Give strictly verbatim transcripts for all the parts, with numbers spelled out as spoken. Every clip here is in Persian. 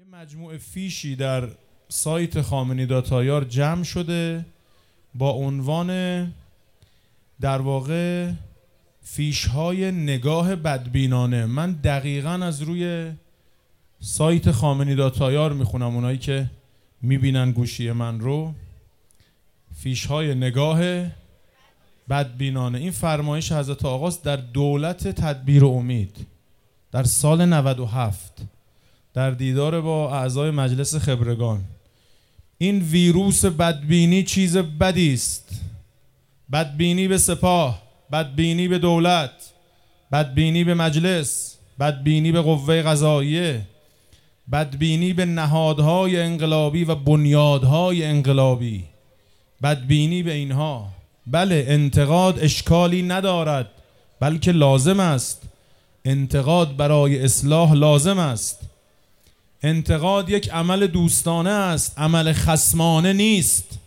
مجموعه فیشی در سایت خامنه‌ای دات آی آر جمع شده با عنوان در واقع فیش‌های نگاه بدبینانه. من دقیقاً از روی سایت خامنه‌ای دات آی آر میخونم، اونایی که میبینن گوشی من رو. فیش‌های نگاه بدبینانه، این فرمایش حضرت آقاست در دولت تدبیر و امید در سال نود و هفت در دیدار با اعضای مجلس خبرگان. این ویروس بدبینی چیز بدی است. بدبینی به سپاه، بدبینی به دولت، بدبینی به مجلس، بدبینی به قوه قضاییه، بدبینی به نهادهای انقلابی و بنیادهای انقلابی، بدبینی به اینها. بله، انتقاد اشکالی ندارد، بلکه لازم است. انتقاد برای اصلاح لازم است. انتقاد یک عمل دوستانه است، عمل خصمانه نیست.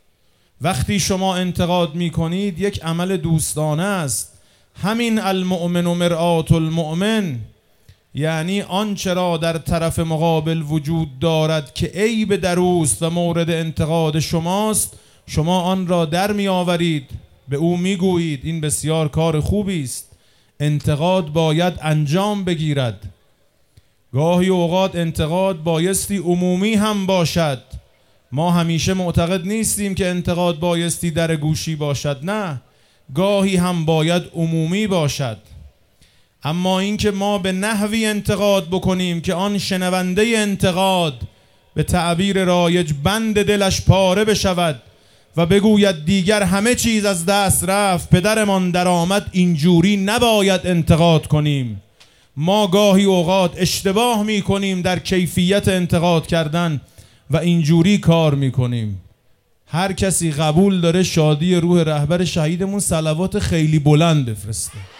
وقتی شما انتقاد می کنید یک عمل دوستانه است. همین المؤمن و مرآت المؤمن، یعنی آنچه را در طرف مقابل وجود دارد که عیب در اوست و مورد انتقاد شماست، شما آن را در می آورید، به او می گویید. این بسیار کار خوبی است. انتقاد باید انجام بگیرد. گاهی اوقات انتقاد بایستی عمومی هم باشد. ما همیشه معتقد نیستیم که انتقاد بایستی در گوشی باشد، نه، گاهی هم باید عمومی باشد. اما اینکه ما به نحوی انتقاد بکنیم که آن شنونده انتقاد به تعبیر رایج بند دلش پاره بشود و بگوید دیگر همه چیز از دست رفت، پدرمان در آمد، اینجوری نباید انتقاد کنیم. ما گاهی اوقات اشتباه می کنیم در کیفیت انتقاد کردن و اینجوری کار می کنیم. هر کسی قبول داره شادی روح رهبر شهیدمون صلوات خیلی بلند بفرسته.